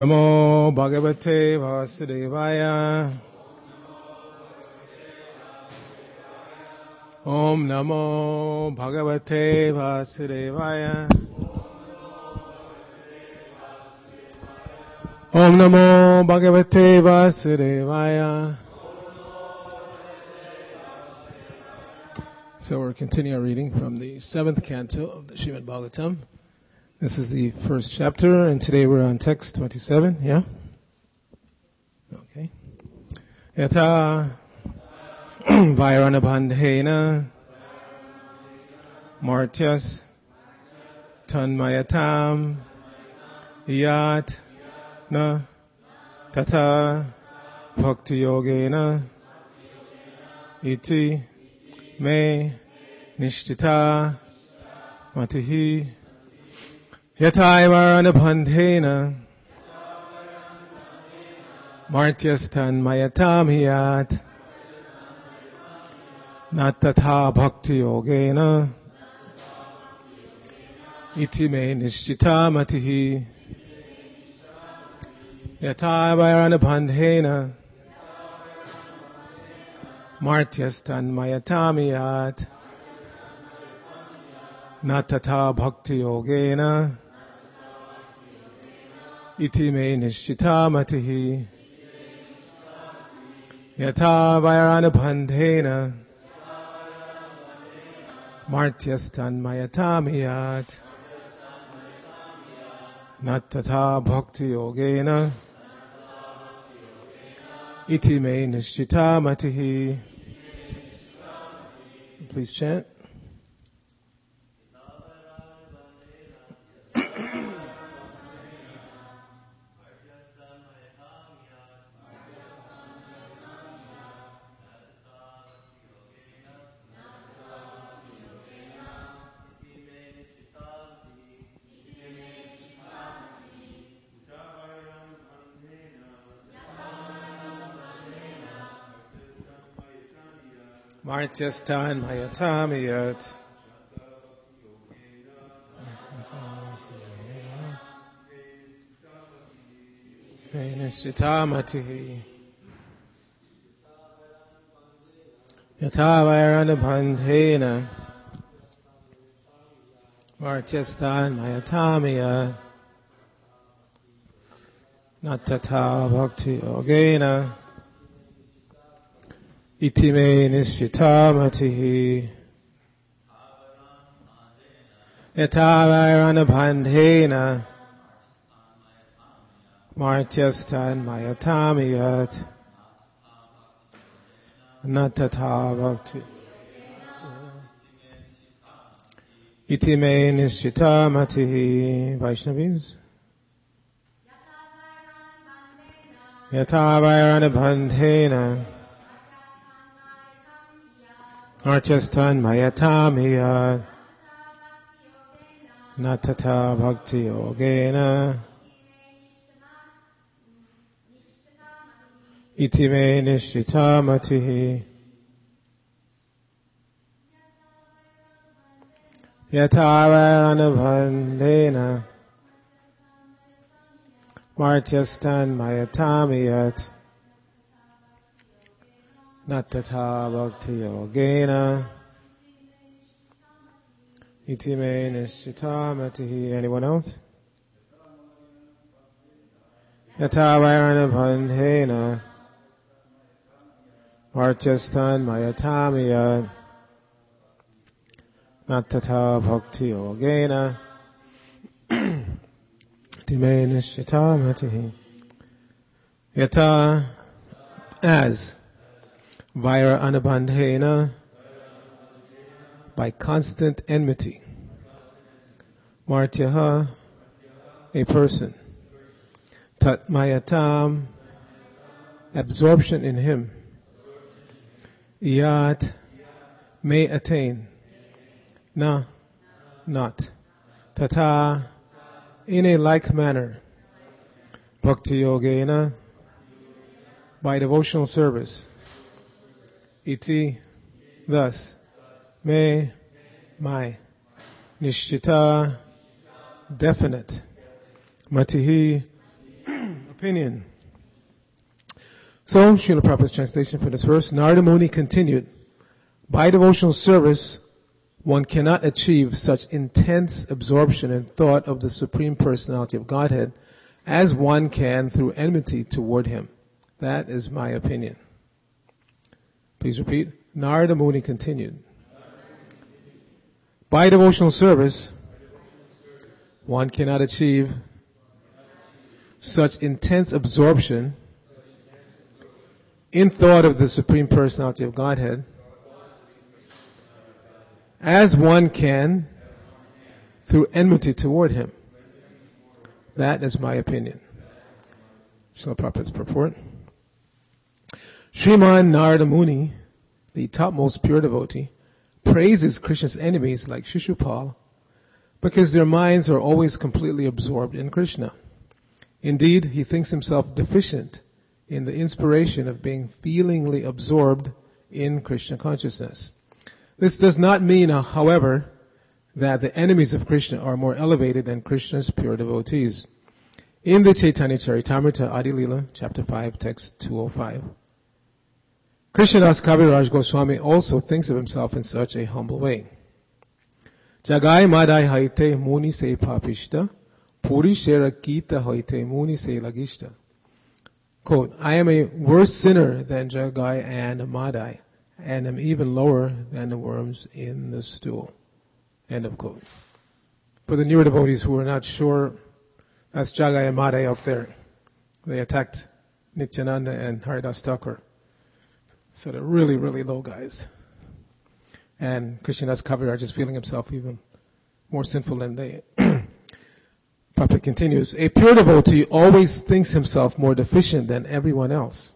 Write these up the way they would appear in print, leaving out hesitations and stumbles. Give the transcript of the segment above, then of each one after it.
Namo Bhagavate Vasudevaya. Om Namo Bhagavate Vasudevaya. Om Namo Bhagavate Vasudevaya. So we're continuing our reading from the 7th canto of the Srimad Bhagavatam. This is the first chapter, and today we're on text 27, yeah? Okay. Yata Vairanabandhena Martyas Tanmayatam Yat Na Tata Bhakti Yogena Iti Me Nishtita Matihi Yataivaranabandhena Martyastan Mayatam Hiyat Natatha Bhakti Yogena Iti Me Nishchita Matihi Yataivaranabandhena Martyastan Mayatam Hiyat Natatha Bhakti Yogena Iti me nishchita matihi Yata Vairanabandhena Martyastan Mayatamiyat Natatha Bhakti Yogena Iti me nishchita matihi. Please chant. Martyastan Mayatamiyat Nishchitamatihi Yatavaranabandhena Martyastan Mayatamiyat Natatha Bhakti Yogena Iti me nishchita matihi Yatavaranabandhena Martyastan Mayatamiyat Natatha Bhakti Iti me nishchita matihi. Vaishnavis. Yatavaranabandhena Martyastan Mayatamiyat Natatha Bhakti Yogena Iti me nishchita matihi Yatavaranabandhena Martyastan Mayatamiyat Natatha Bhakti Yogena Iti me nishchita matihi. Anyone else? Yatavaranabandhena Martyastan Mayatamiyat Natatha Bhakti Yogena Iti me nishchita matihi. Yata as Vairanabandhena by constant enmity. Martyaha a person. Tatmayatam absorption in him. Yat may attain. Na not. Tata in a like manner. Bhakti Yogena by devotional service. Iti thus. Me my. Nishchita definite. Matihi opinion. So, Srila Prabhupada's translation for this verse, Narada Muni continued, by devotional service, one cannot achieve such intense absorption and thought of the Supreme Personality of Godhead as one can through enmity toward Him. That is my opinion. Please repeat. Narada Muni continued. By devotional service, one cannot achieve such intense absorption in thought of the Supreme Personality of Godhead as one can through enmity toward Him. That is my opinion. Srila Prabhupada's purport. Sriman Narada Muni, the topmost pure devotee, praises Krishna's enemies like Shishupal because their minds are always completely absorbed in Krishna. Indeed, he thinks himself deficient in the inspiration of being feelingly absorbed in Krishna consciousness. This does not mean, however, that the enemies of Krishna are more elevated than Krishna's pure devotees. In the Chaitanya Charitamrita Adi Lila, chapter 5, text 205, Krishnadas Kaviraj Goswami also thinks of himself in such a humble way. Jagai madai haite muni se papishta, puri shera kita haite muni se lagishta. Quote, I am a worse sinner than Jagai and Madai, and am even lower than the worms in the stool. End of quote. For the newer devotees who are not sure, that's Jagai and Madai up there. They attacked Nityananda and Haridas Thakur. So they're really, really low guys. And Krishnadas Kaviraj is feeling himself even more sinful than they. Prabhupada continues, a pure devotee always thinks himself more deficient than everyone else.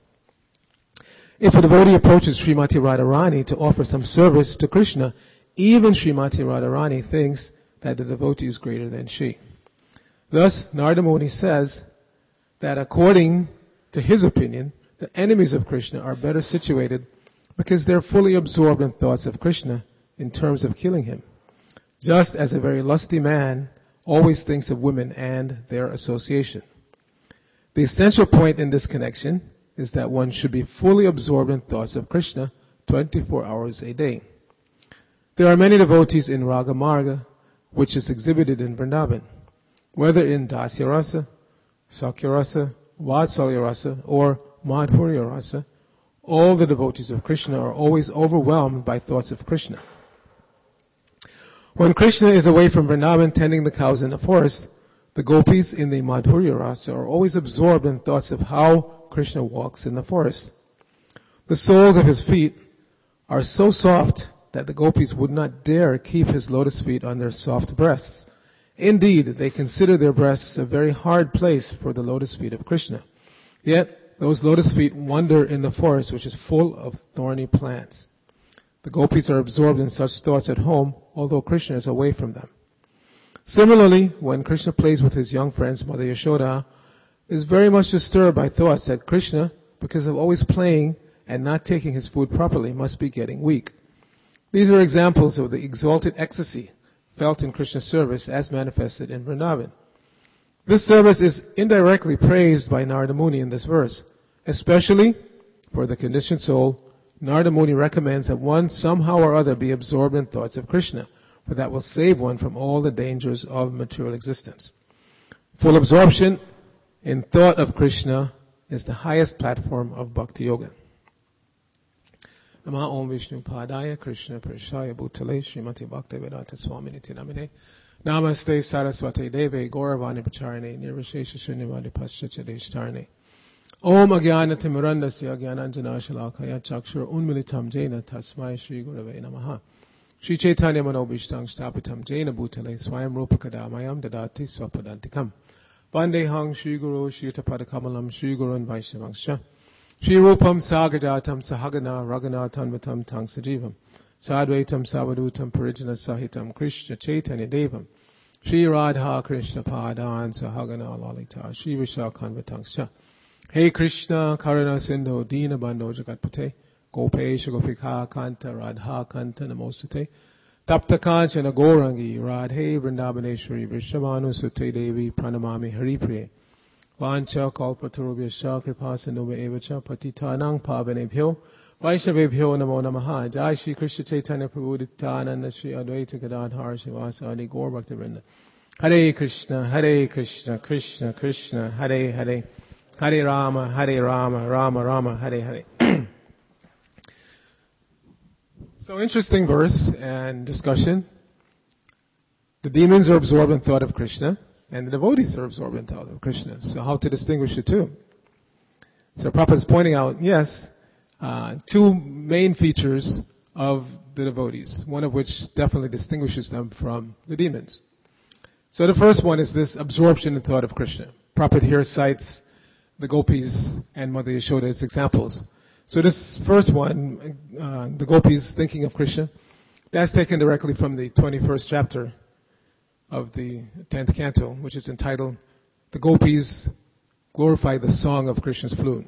If a devotee approaches Srimati Radharani to offer some service to Krishna, even Srimati Radharani thinks that the devotee is greater than she. Thus, Narada Muni says that according to his opinion, the enemies of Krishna are better situated because they're fully absorbed in thoughts of Krishna in terms of killing him. Just as a very lusty man always thinks of women and their association. The essential point in this connection is that one should be fully absorbed in thoughts of Krishna 24 hours a day. There are many devotees in Raga Marga, which is exhibited in Vrindavan, whether in Dasya Rasa, Sakya Rasa, Vatsalya Rasa, or Madhurya Rasa. All the devotees of Krishna are always overwhelmed by thoughts of Krishna. When Krishna is away from Vrindavan tending the cows in the forest, the gopis in the Madhurya Rasa are always absorbed in thoughts of how Krishna walks in the forest. The soles of his feet are so soft that the gopis would not dare keep his lotus feet on their soft breasts. Indeed, they consider their breasts a very hard place for the lotus feet of Krishna. Yet, those lotus feet wander in the forest which is full of thorny plants. The gopis are absorbed in such thoughts at home, although Krishna is away from them. Similarly, when Krishna plays with his young friends, Mother Yashoda is very much disturbed by thoughts that Krishna, because of always playing and not taking his food properly, must be getting weak. These are examples of the exalted ecstasy felt in Krishna's service as manifested in Vrindavan. This service is indirectly praised by Narada Muni in this verse. Especially for the conditioned soul, Narada Muni recommends that one somehow or other be absorbed in thoughts of Krishna, for that will save one from all the dangers of material existence. Full absorption in thought of Krishna is the highest platform of Bhakti Yoga. Nama Om Vishnu Padaya Krishna Prashaya Bhutale Srimati Bhaktivedanta Swaminiti Namine Namaste Saraswati Deve Gauravani Pacharane Nirvishesha Srinivadi Paschachadeshtarane Om Agyanatimirandasya Agyananjana Shalakaya Chakshur Unmilitam Jena Tasmai Shri Gurave Namaha Shri Chaitanya Manobhishtang Stapitam Jena Bhutale Swayam Rupakadamayam Dadati Swapadantikam Vandehang Shri Guru Shri Tapadakamalam Shri Gurun Vaishnavangsha Shri Rupam Sagajatam Sahagana Raghunatham Vitam Tang Sajivam Sadvaitam Savadutam Parijana Sahitam Krishna Chaitanya Devam Shri Radha Krishna Padan Sahagana Lalita Shri Vishakhan Vitangsha Hey Krishna Karuna Sindhu Dina Bandho Jagatpate Gopesha Gopika Kanta Radha Kanta Namostate Tapta Kanchana Gaurangi Radhe Vrindavaneshwari Vrishabhanu Sute Devi Pranamami Haripriye Vancha kalpatarubhyascha kripasindubhya evacha patitanang pavanebhyo Vaishnavebhyo namo namaha. Jai Shri Krishna Chaitanya Prabhu Nityananda Shri Advaita Gadadhar Srivasadi Gaur Bhaktivinoda. Hare Krishna, Hare Krishna, Krishna Krishna, Hare Hare, Hare Rama, Rama Rama, Hare Hare. So interesting verse and discussion. The demons are absorbed in thought of Krishna, and the devotees are absorbed in thought of Krishna. So how to distinguish the two? So Prabhupada is pointing out, yes, two main features of the devotees, one of which definitely distinguishes them from the demons. So the first one is this absorption in thought of Krishna. Prabhupada here cites the gopis and Mother Yashoda as examples. So this first one, the gopis thinking of Krishna, that's taken directly from the 21st chapter of the 10th canto, which is entitled, The Gopis Glorify the Song of Krishna's Flute.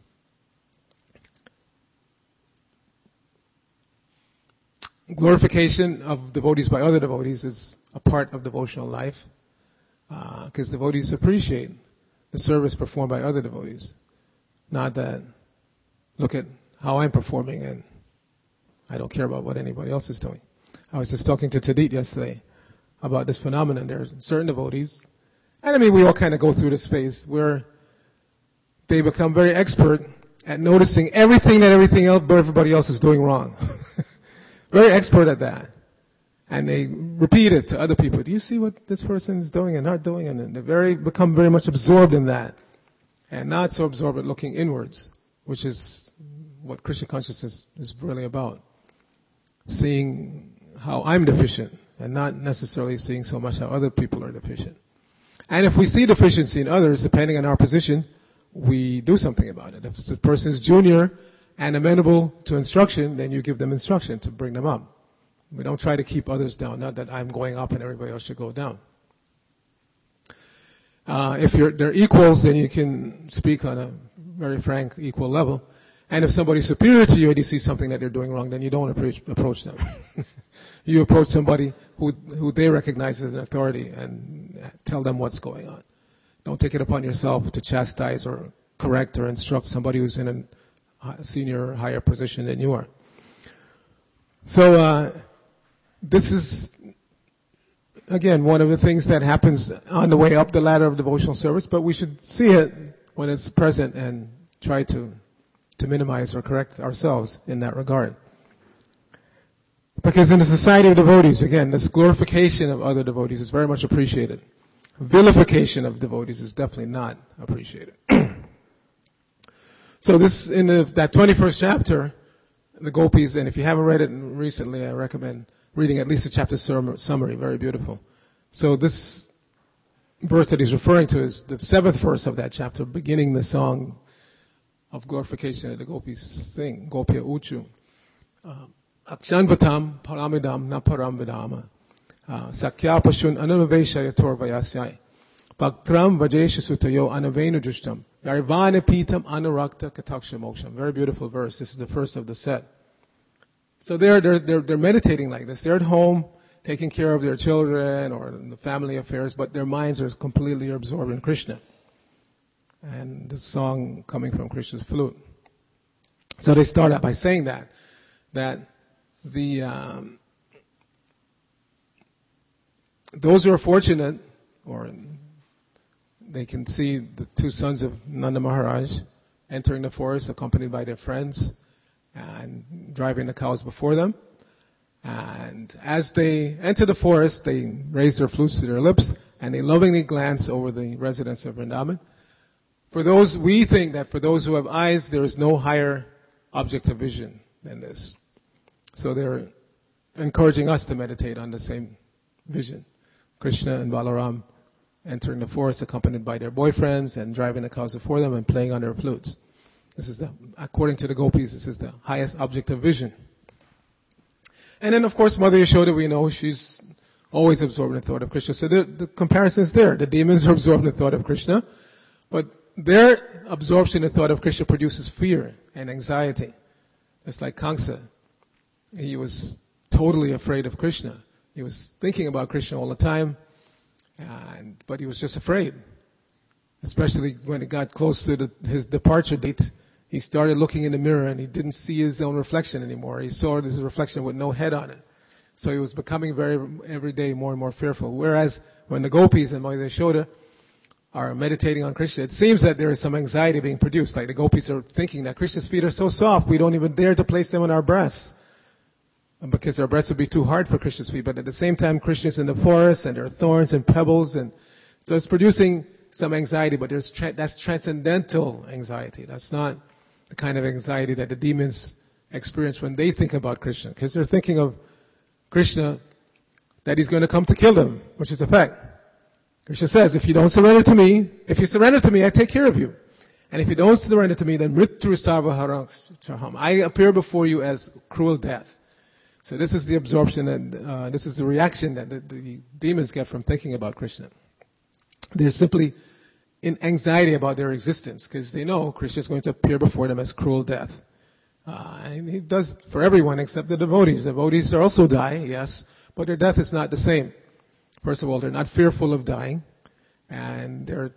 Glorification of devotees by other devotees is a part of devotional life, because devotees appreciate the service performed by other devotees. Not that, look at how I'm performing and I don't care about what anybody else is doing. I was just talking to Tadit yesterday about this phenomenon. There are certain devotees, and I mean we all kind of go through this phase where they become very expert at noticing everything that everybody else is doing wrong. Very expert at that. And they repeat it to other people. Do you see what this person is doing and not doing? And they become very much absorbed in that. And not so absorbed at looking inwards, which is what Krishna consciousness is really about. Seeing how I'm deficient and not necessarily seeing so much how other people are deficient. And if we see deficiency in others, depending on our position, we do something about it. If the person is junior and amenable to instruction, then you give them instruction to bring them up. We don't try to keep others down. Not that I'm going up and everybody else should go down. If they're equals, then you can speak on a very frank, equal level. And if somebody's superior to you and you see something that they're doing wrong, then you don't approach them. You approach somebody who they recognize as an authority and tell them what's going on. Don't take it upon yourself to chastise or correct or instruct somebody who's in a senior, higher position than you are. So this is, again, one of the things that happens on the way up the ladder of devotional service, but we should see it when it's present and try to minimize or correct ourselves in that regard. Because in the society of devotees, again, this glorification of other devotees is very much appreciated. Vilification of devotees is definitely not appreciated. So this, in that 21st chapter, the gopis, and if you haven't read it recently, I recommend reading at least a chapter summary, very beautiful. So this verse that he's referring to is the 7th verse of that chapter, beginning the song of glorification that the gopis sing, Gopya Uchu. Akshanvatam paramidam na paramvidama. Sakya pashun anavesha yator vayasyai. Bhaktram vajesha sutayo anavenu jushtam. Yarvana pitam anurakta kataksha moksham. Very beautiful verse. This is the first of the set. So they're meditating like this. They're at home, taking care of their children or the family affairs, but their minds are completely absorbed in Krishna. And the song coming from Krishna's flute. So they start out by saying that those who are fortunate, or they can see the two sons of Nanda Maharaj entering the forest accompanied by their friends and driving the cows before them. And as they enter the forest, they raise their flutes to their lips and they lovingly glance over the residents of Vrindavan. We think that for those who have eyes, there is no higher object of vision than this. So they're encouraging us to meditate on the same vision. Krishna and Balaram entering the forest accompanied by their boyfriends and driving the cows before them and playing on their flutes. According to the gopis, this is the highest object of vision. And then, of course, Mother Yashoda, we know she's always absorbed in the thought of Krishna. So the comparison is there. The demons are absorbed in the thought of Krishna, but their absorption in the thought of Krishna produces fear and anxiety. It's like Kamsa. He was totally afraid of Krishna. He was thinking about Krishna all the time, but he was just afraid. especially when it got close to his departure date, he started looking in the mirror and he didn't see his own reflection anymore. He saw his reflection with no head on it. So he was becoming every day more and more fearful. Whereas when the gopis and Mahayashoda are meditating on Krishna, it seems that there is some anxiety being produced. Like the gopis are thinking that Krishna's feet are so soft, we don't even dare to place them on our breasts, because our breasts would be too hard for Krishna's feet. But at the same time, Krishna's in the forest and there are thorns and pebbles, and so it's producing some anxiety, but that's transcendental anxiety. That's not the kind of anxiety that the demons experience when they think about Krishna, because they're thinking of Krishna, that he's going to come to kill them, which is a fact. Krishna says, if you surrender to me, I take care of you. And if you don't surrender to me, then mrityu sarvaharang, I appear before you as cruel death. So this is the absorption and this is the reaction that the demons get from thinking about Krishna. They're simply in anxiety about their existence because they know Krishna is going to appear before them as cruel death. And he does for everyone except the devotees. The devotees also die, yes, but their death is not the same. First of all, they're not fearful of dying, and they're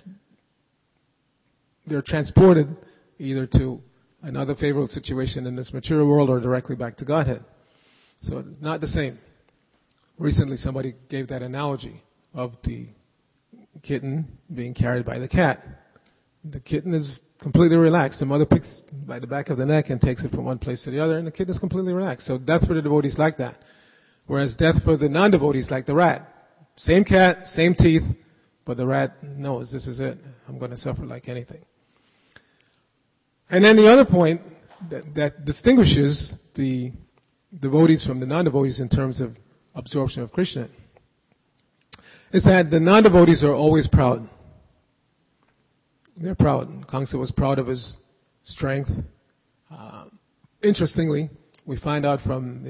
transported either to another favorable situation in this material world or directly back to Godhead. So not the same. Recently somebody gave that analogy of the kitten being carried by the cat. The kitten is completely relaxed. The mother picks by the back of the neck and takes it from one place to the other, and the kitten is completely relaxed. So death for the devotees like that. Whereas death for the non-devotees like the rat. Same cat, same teeth, but the rat knows this is it. I'm going to suffer like anything. And then the other point that distinguishes the devotees from the non-devotees in terms of absorption of Krishna is that the non-devotees are always proud. They're proud. Kamsa was proud of his strength. Interestingly, we find out from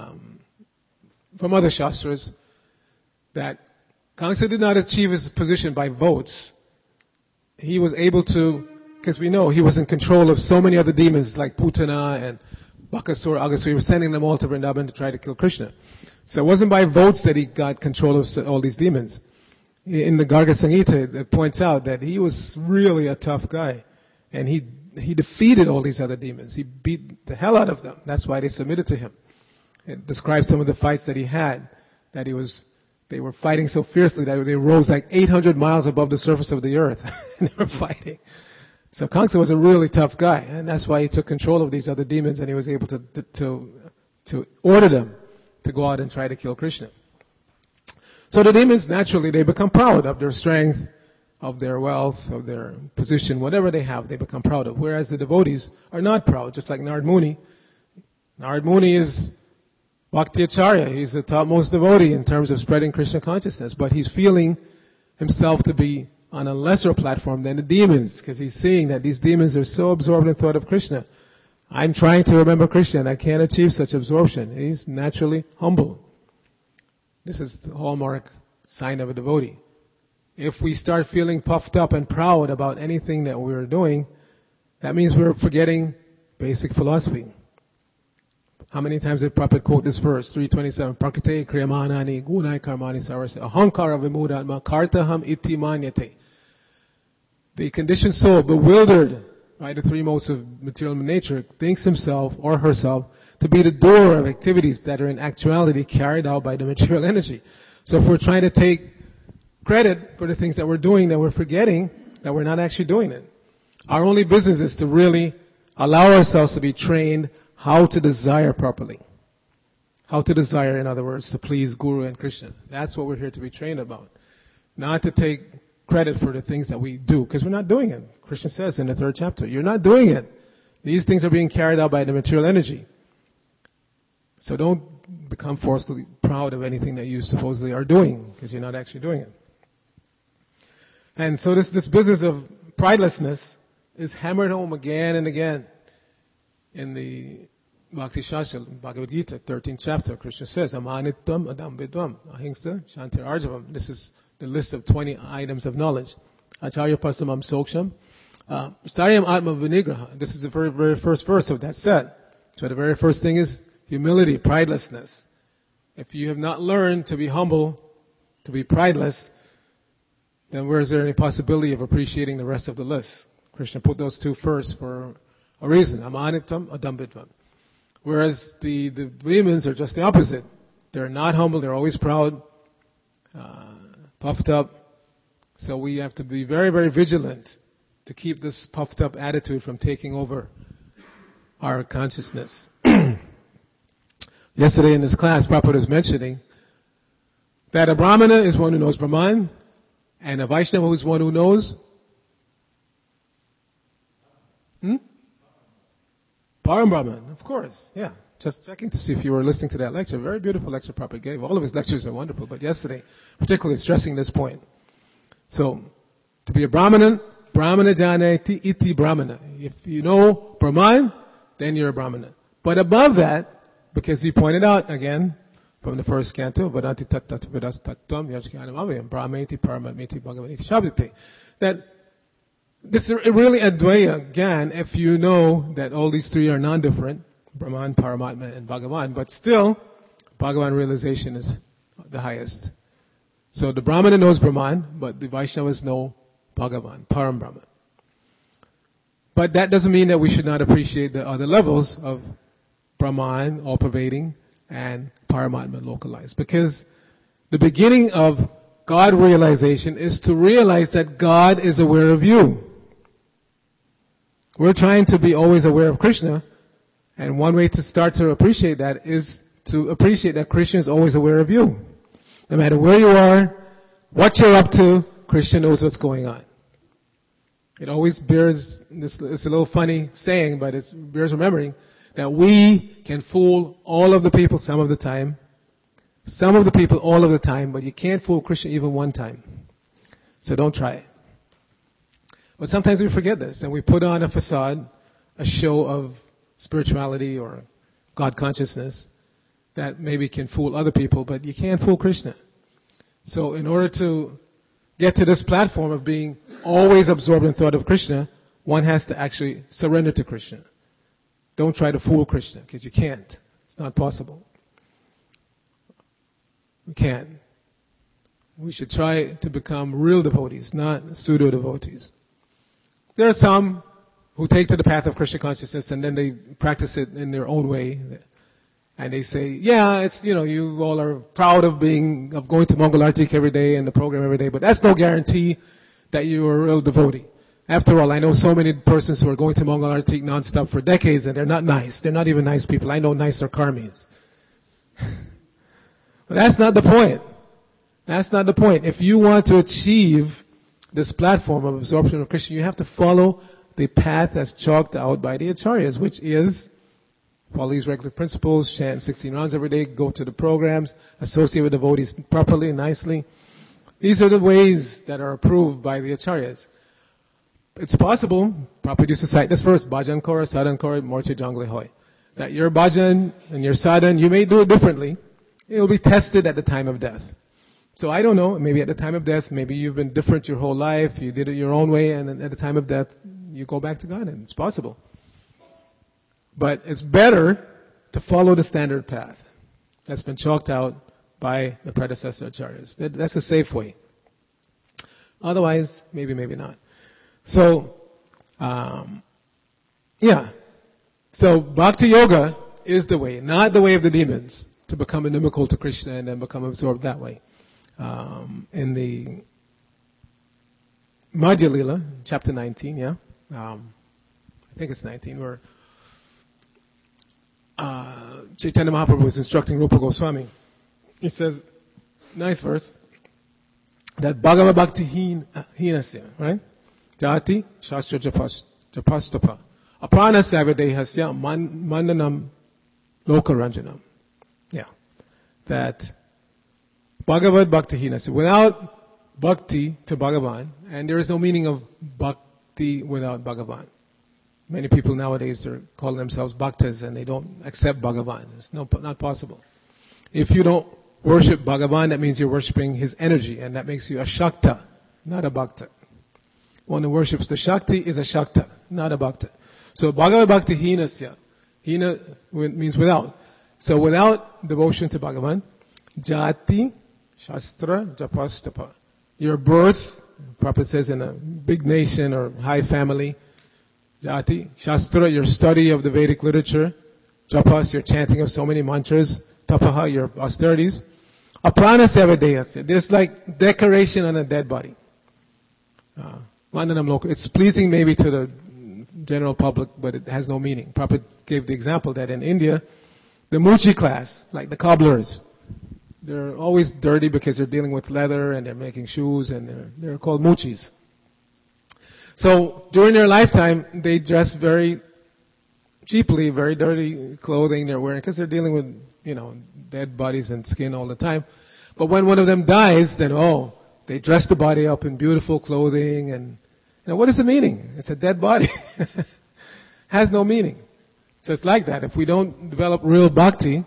other shastras that Kamsa did not achieve his position by votes. He was able to, because we know he was in control of so many other demons like Putana and Bakasura, Aghasura. He was sending them all to Vrindavan to try to kill Krishna. So it wasn't by votes that he got control of all these demons. In the Garga Samhita, it points out that he was really a tough guy. And he defeated all these other demons. He beat the hell out of them. That's why they submitted to him. It describes some of the fights that he had, that they were fighting so fiercely that they rose like 800 miles above the surface of the earth. And they were fighting. So Kamsa was a really tough guy, and that's why he took control of these other demons, and he was able to order them to go out and try to kill Krishna. So the demons, naturally, they become proud of their strength, of their wealth, of their position, whatever they have, they become proud of. Whereas the devotees are not proud, just like Narad Muni. Narad Muni is Bhakti Acharya. He's the topmost devotee in terms of spreading Krishna consciousness, but he's feeling himself to be on a lesser platform than the demons, because he's seeing that these demons are so absorbed in thought of Krishna. I'm trying to remember Krishna and I can't achieve such absorption. He's naturally humble. This is the hallmark sign of a devotee. If we start feeling puffed up and proud about anything that we're doing, that means we're forgetting basic philosophy. How many times did Prabhupada quote this verse? 327. Prakite kriyamanani gunai karmani sarvasya ahankara vimudatma kartaham iti manyate. The conditioned soul, bewildered by the three modes of material nature, thinks himself or herself to be the doer of activities that are in actuality carried out by the material energy. So if we're trying to take credit for the things that we're doing, then we're forgetting that we're not actually doing it. Our only business is to really allow ourselves to be trained how to desire properly. How to desire, in other words, to please Guru and Krishna. That's what we're here to be trained about. Not to take credit for the things that we do, because we're not doing it. Krishna says in the 3rd chapter, you're not doing it. These things are being carried out by the material energy. So don't become forcefully proud of anything that you supposedly are doing, because you're not actually doing it. And so this business of pridelessness is hammered home again and again. In the Bhakti Shastra, Bhagavad Gita, 13th chapter, Krishna says, Amanitvam Adam Vidvam Ahimsa Shantir Arjavam. This is the list of 20 items of knowledge. Acharya Pasamam Soksham. Staryam Atma Vinigraha. This is the very, very first verse of that set. So the very first thing is humility, pridelessness. If you have not learned to be humble, to be prideless, then where is there any possibility of appreciating the rest of the list? Krishna put those two first for a reason. Amanitam, adambitvam. Whereas the demons are just the opposite. They're not humble, they're always proud, puffed up. So we have to be very, very vigilant to keep this puffed up attitude from taking over our consciousness. Yesterday in this class, Prabhupada was mentioning that a Brahmana is one who knows Brahman, and a Vaishnava is one who knows Param Brahman, of course, yeah. Just checking to see if you were listening to that lecture. Very beautiful lecture Prabhupada gave. All of his lectures are wonderful, but yesterday, particularly stressing this point. So, to be a Brahmana, Brahmana janati iti Brahmana. If you know Brahman, then you're a Brahmana. But above that, because he pointed out again, from the first canto, Vadanti tat tat vedas tattam yajkanamavayam brahmeti paramati bhagavaniti shabdite, that this is really Advaya Gyan if you know that all these three are non-different, Brahman, Paramatma, and Bhagavan, but still, Bhagavan realization is the highest. So the Brahmana knows Brahman, but the Vaishnavas know Bhagavan, Param Brahman. But that doesn't mean that we should not appreciate the other levels of Brahman, all-pervading, and Paramatma, localized. Because the beginning of God realization is to realize that God is aware of you. We're trying to be always aware of Krishna, and one way to start to appreciate that is to appreciate that Krishna is always aware of you. No matter where you are, what you're up to, Krishna knows what's going on. It always bears, it's a little funny saying, but it bears remembering that we can fool all of the people some of the time, some of the people all of the time, but you can't fool Krishna even one time. So don't try it. But sometimes we forget this and we put on a facade, a show of spirituality or God consciousness that maybe can fool other people, but you can't fool Krishna. So in order to get to this platform of being always absorbed in thought of Krishna, one has to actually surrender to Krishna. Don't try to fool Krishna, because you can't. It's not possible. We can't. We should try to become real devotees, not pseudo-devotees. There are some who take to the path of Krishna consciousness and then they practice it in their own way. And they say, yeah, it's, you all are proud of going to Mongol Artik every day and the program every day, but that's no guarantee that you're a real devotee. After all, I know so many persons who are going to Mongol Artik nonstop for decades and they're not nice. They're not even nice people. I know nicer karmis. But that's not the point. That's not the point. If you want to achieve this platform of absorption of Krishna, you have to follow the path that's chalked out by the acharyas, which is follow these regular principles, chant 16 rounds every day, go to the programs, associate with devotees properly, nicely. These are the ways that are approved by the acharyas. It's possible, Prabhupada used to cite this verse, bhajan kora, sadhan kora, morche jangle hoy, that your bhajan and your sadhan, you may do it differently. It will be tested at the time of death. So I don't know, maybe at the time of death, maybe you've been different your whole life, you did it your own way, and then at the time of death, you go back to God, and it's possible. But it's better to follow the standard path that's been chalked out by the predecessor acharyas. That's a safe way. Otherwise, maybe not. So, So Bhakti Yoga is the way, not the way of the demons, to become inimical to Krishna and then become absorbed that way. In the Madhya Lila, chapter 19, I think it's 19, where Chaitanya Mahaprabhu was instructing Rupa Goswami. He says, nice verse, that Bhagavad Bhakti Hinasya, right? Jati Shastra Japastapa Apranasya Vedehasya Mandanam Lokaranjanam. Yeah. That Bhagavad Bhakti Hinasya, without Bhakti to Bhagavan, and there is no meaning of Bhakti without Bhagavan. Many people nowadays are calling themselves Bhaktas and they don't accept Bhagavan. It's not possible. If you don't worship Bhagavan, that means you're worshiping his energy, and that makes you a Shakta, not a Bhakta. One who worships the Shakti is a Shakta, not a Bhakta. So Bhagavad Bhakti Hinasya, Hina means without. So without devotion to Bhagavan, Jati Shastra Japastapa. Your birth The Prophet says in a big nation or high family, Jati, Shastra, your study of the Vedic literature, Japas, your chanting of so many mantras, Tapaha, your austerities, Aprana Sevadeyasya, there's like decoration on a dead body. It's pleasing maybe to the general public, but it has no meaning. Prophet gave the example that in India, the Muchi class, like the cobblers, they're always dirty because they're dealing with leather and they're making shoes and they're called Muchis. So during their lifetime, they dress very cheaply, very dirty clothing they're wearing because they're dealing with, dead bodies and skin all the time. But when one of them dies, then they dress the body up in beautiful clothing and, what is the meaning? It's a dead body. Has no meaning. So it's like that. If we don't develop real bhakti,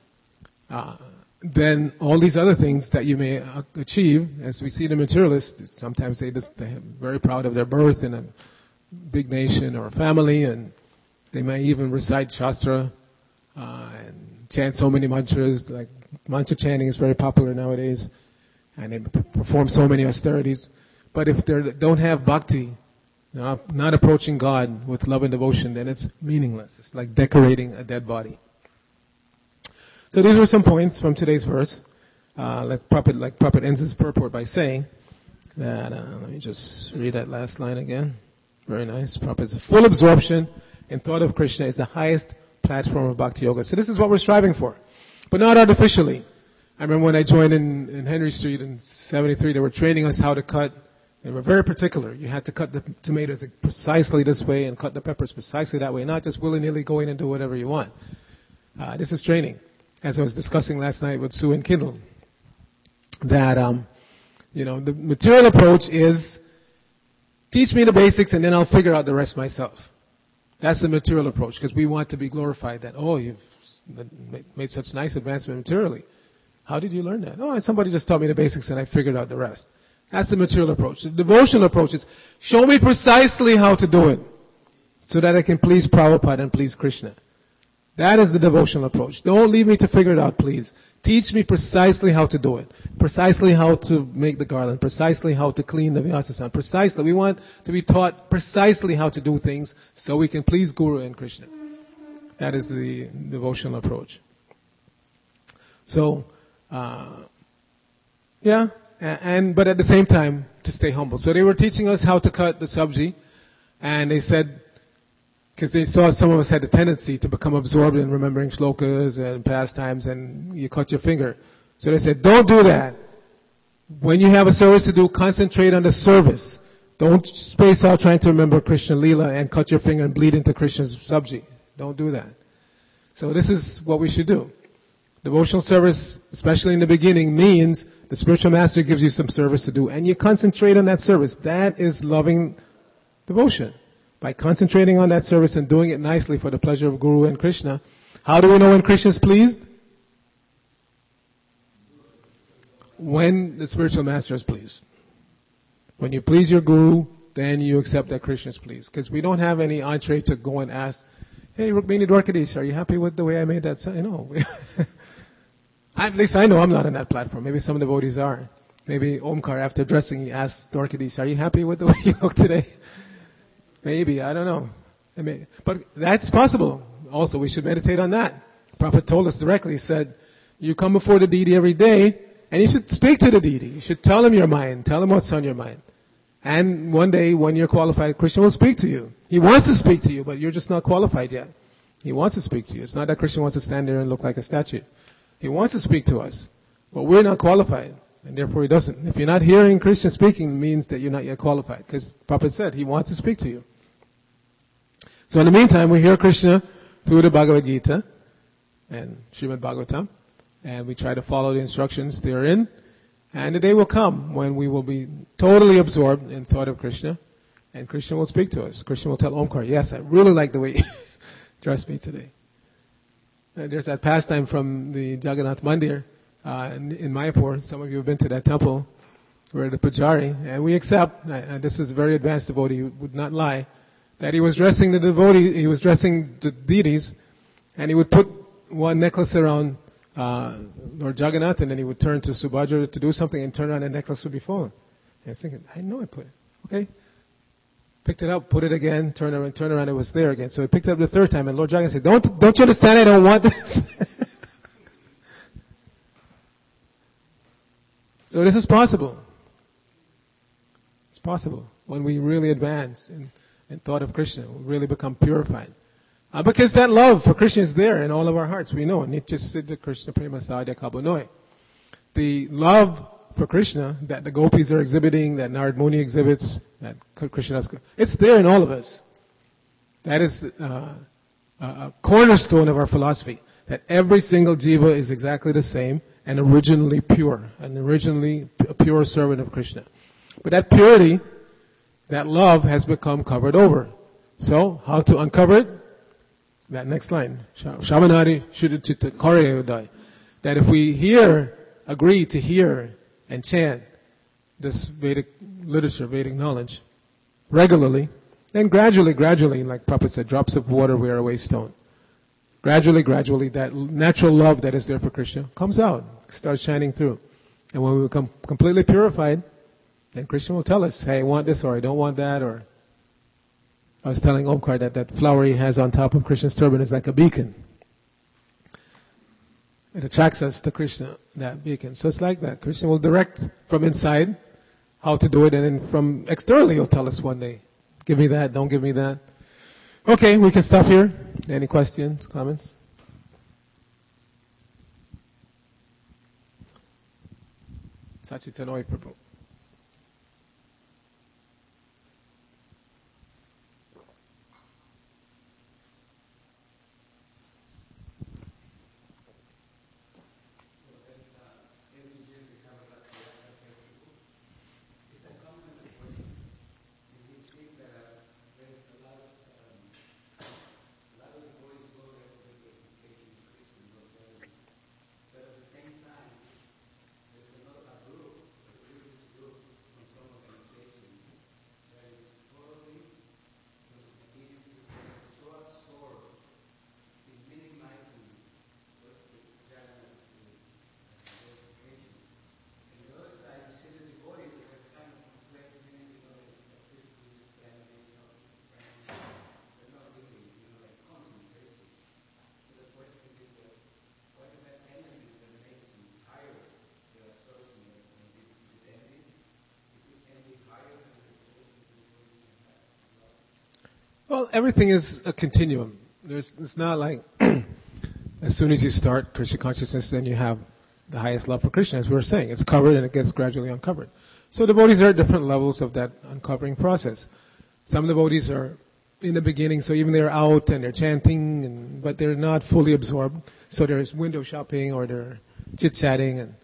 then all these other things that you may achieve, as we see the materialists, sometimes they're very proud of their birth in a big nation or a family, and they may even recite Shastra and chant so many mantras, like mantra chanting is very popular nowadays, and they perform so many austerities. But if they don't have bhakti, not approaching God with love and devotion, then it's meaningless. It's like decorating a dead body. So these are some points from today's verse. Prophet ends his purport by saying that, let me just read that last line again. Very nice. Prophet's full absorption in thought of Krishna is the highest platform of Bhakti Yoga. So this is what we're striving for, but not artificially. I remember when I joined in Henry Street in 73, they were training us how to cut. They were very particular. You had to cut the tomatoes precisely this way and cut the peppers precisely that way, not just willy-nilly go in and do whatever you want. This is training. As I was discussing last night with Sue and Kindle, that, the material approach is teach me the basics and then I'll figure out the rest myself. That's the material approach, because we want to be glorified that, you've made such nice advancement materially. How did you learn that? Somebody just taught me the basics and I figured out the rest. That's the material approach. The devotional approach is, show me precisely how to do it, so that I can please Prabhupada and please Krishna. That is the devotional approach. Don't leave me to figure it out, please. Teach me precisely how to do it. Precisely how to make the garland. Precisely how to clean the Vyasasana. Precisely. We want to be taught precisely how to do things so we can please Guru and Krishna. That is the devotional approach. So, but at the same time, to stay humble. So they were teaching us how to cut the sabji, and they said, because they saw some of us had the tendency to become absorbed in remembering shlokas and pastimes, and you cut your finger. So they said, don't do that. When you have a service to do, concentrate on the service. Don't space out trying to remember Krishna Leela and cut your finger and bleed into Krishna's sabji. Don't do that. So this is what we should do. Devotional service, especially in the beginning, means the spiritual master gives you some service to do, and you concentrate on that service. That is loving devotion. By concentrating on that service and doing it nicely for the pleasure of Guru and Krishna. How do we know when Krishna is pleased? When the spiritual master is pleased. When you please your Guru, then you accept that Krishna is pleased. Because we don't have any entree to go and ask, hey, Rukmini Dwarkadish, are you happy with the way I made that sound? At least I know I'm not on that platform. Maybe some devotees are. Maybe Omkar, after dressing, he asks Dwarkadish, are you happy with the way you look today? Maybe, I don't know. But that's possible. Also, we should meditate on that. The Prophet told us directly, he said, you come before the deity every day, and you should speak to the deity. You should tell him your mind. Tell him what's on your mind. And one day, when you're qualified, Krishna will speak to you. He wants to speak to you, but you're just not qualified yet. He wants to speak to you. It's not that Krishna wants to stand there and look like a statue. He wants to speak to us, but we're not qualified, and therefore he doesn't. If you're not hearing Krishna speaking, it means that you're not yet qualified, because the Prophet said he wants to speak to you. So in the meantime, we hear Krishna through the Bhagavad Gita and Srimad Bhagavatam, and we try to follow the instructions therein, and the day will come when we will be totally absorbed in thought of Krishna, and Krishna will speak to us. Krishna will tell Omkar, yes, I really like the way you dressed me today. And there's that pastime from the Jagannath Mandir in Mayapur. Some of you have been to that temple, where the Pujari, and we accept, and this is a very advanced devotee who would not lie, that he was dressing the deities, and he would put one necklace around Lord Jagannath, and then he would turn to Subhadra to do something, and turn around and the necklace would be fallen. I was thinking, I know I put it. Okay. Picked it up, put it again, turn around, it was there again. So I picked it up the third time, and Lord Dragon said, don't you understand I don't want this? So this is possible. It's possible when we really advance in thought of Krishna, we really become purified. Because that love for Krishna is there in all of our hearts. We know. Nitya Siddha Krishna Prema Sadhya Kabunoi. The love for Krishna that the gopis are exhibiting, that Narad Muni exhibits, that Krishna has, it's there in all of us. That is a cornerstone of our philosophy. That every single jiva is exactly the same and originally pure, and originally a pure servant of Krishna. But that purity, that love has become covered over. So, how to uncover it? That next line. Shavanari Shuddhachita Karyayodai. That if we agree to hear and chant this Vedic literature, Vedic knowledge, regularly, then gradually, like Prabhupada said, drops of water wear away stone. Gradually, that natural love that is there for Krishna comes out, starts shining through. And when we become completely purified, then Krishna will tell us, hey, I want this or I don't want that. Or I was telling Omkar that flower he has on top of Krishna's turban is like a beacon. It attracts us to Krishna, that beacon. So it's like that. Krishna will direct from inside how to do it, and then from externally he'll tell us one day, give me that, don't give me that. Okay, we can stop here. Any questions, comments? Sachitanoi Prabhu. Well, everything is a continuum. It's not like as soon as you start Krishna consciousness, then you have the highest love for Krishna. As we were saying, it's covered and it gets gradually uncovered. So devotees are at different levels of that uncovering process. Some devotees are in the beginning, so even they're out and they're chanting, but they're not fully absorbed. So there's window shopping or they're chit-chatting, and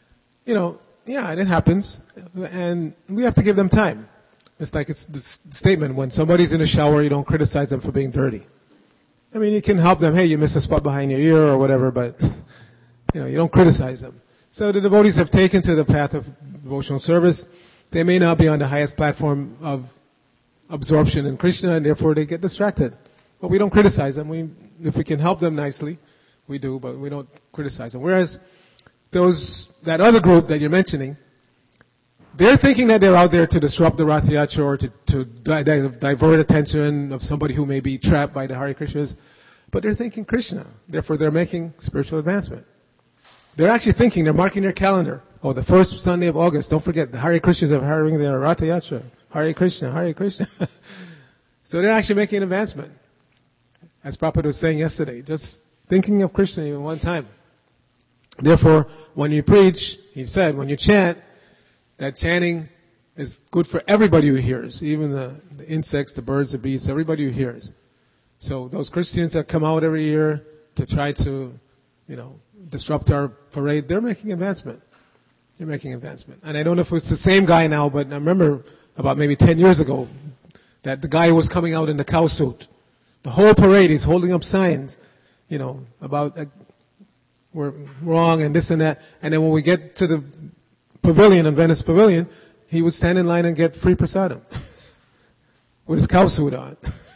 it happens. And we have to give them time. It's like it's this statement, when somebody's in the shower, you don't criticize them for being dirty. I mean, you can help them, hey, you missed a spot behind your ear or whatever, but, you don't criticize them. So the devotees have taken to the path of devotional service. They may not be on the highest platform of absorption in Krishna, and therefore they get distracted. But we don't criticize them. If we can help them nicely, we do, but we don't criticize them. Whereas that other group that you're mentioning, they're thinking that they're out there to disrupt the Ratha Yatra or to divert attention of somebody who may be trapped by the Hare Krishnas. But they're thinking Krishna. Therefore, they're making spiritual advancement. They're actually thinking, they're marking their calendar. Oh, the first Sunday of August, don't forget, the Hare Krishnas are having their Ratha Yatra. Hare Krishna, Hare Krishna. So they're actually making an advancement. As Prabhupada was saying yesterday, just thinking of Krishna even one time. Therefore, when you preach, he said, when you chant, that chanting is good for everybody who hears, even the insects, the birds, the beasts, everybody who hears. So those Christians that come out every year to try to, disrupt our parade, they're making advancement. They're making advancement. And I don't know if it's the same guy now, but I remember about maybe 10 years ago that the guy who was coming out in the cow suit. The whole parade, he's holding up signs, about we're wrong and this and that. And then when we get to the pavilion, in Venice Pavilion, he would stand in line and get free prasadam with his cow suit on.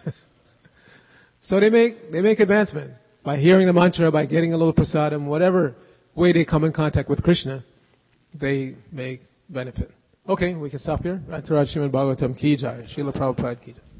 So they make advancement by hearing the mantra, by getting a little prasadam, whatever way they come in contact with Krishna, they make benefit. Okay, we can stop here. Rataraj Srimad Bhagavatam Ki Jai. Srila Prabhupada Ki Jai.